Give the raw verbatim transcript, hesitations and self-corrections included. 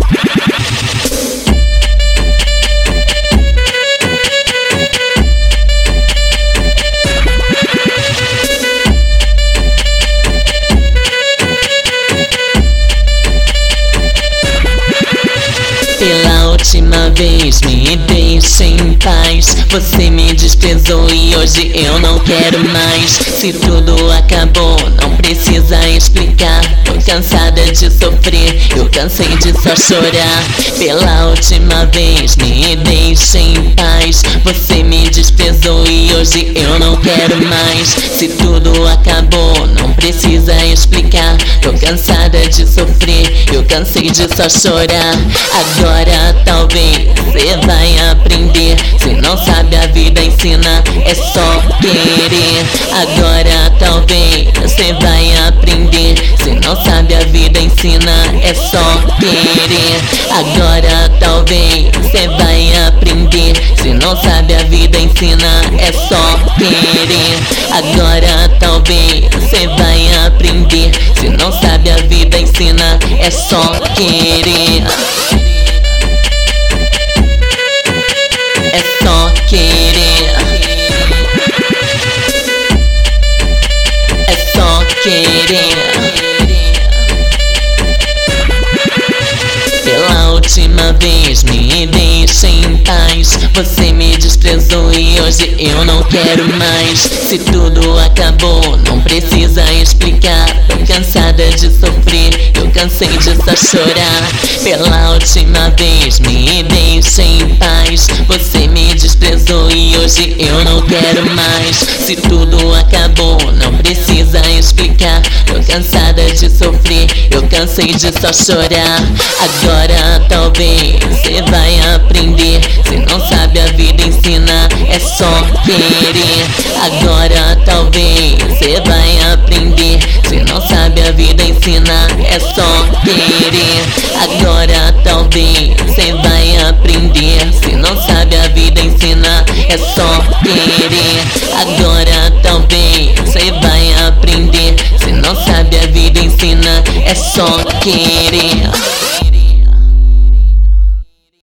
Pela última vez me deixe em paz. Você me desprezou e hoje eu não quero mais. Se tudo acabou, não precisa explicar. Tô cansada de sofrer, eu cansei de só chorar. Pela última vez me deixe em paz. Você me desprezou e hoje eu não quero mais. Se tudo acabou, não precisa explicar. Tô cansada de sofrer, eu cansei de só chorar. Agora talvez cê vai aprender. Se não sabe, a vida ensina, é só querer. Agora talvez cê vai aprender. Se não sabe, a vida ensina, é só querer. Agora talvez cê vai aprender. Se não sabe, a vida ensina, é só querer. Agora talvez cê vai aprender. Se não sabe, a vida ensina, é só querer. É só querer. É só querer. Pela última vez me deixe em paz. Você me desprezou e hoje eu não quero mais. Se tudo acabou, não precisa explicar. Tô cansada de sofrer, eu cansei de só chorar. Pela última vez me deixe em paz. Você me desprezou e hoje eu não quero mais. Se tudo acabou, não precisa explicar. Tô cansada de sofrer, eu cansei de só chorar. Agora talvez cê vai aprender. Se não sabe, a vida ensina, é só querer. Agora talvez cê vai aprender. Se não sabe, a vida ensina, é só querer. Agora talvez cê vai aprender. Se não sabe, a vida ensina, é só querer. Agora talvez cê vai aprender. Se não sabe, a vida ensina, é só querer.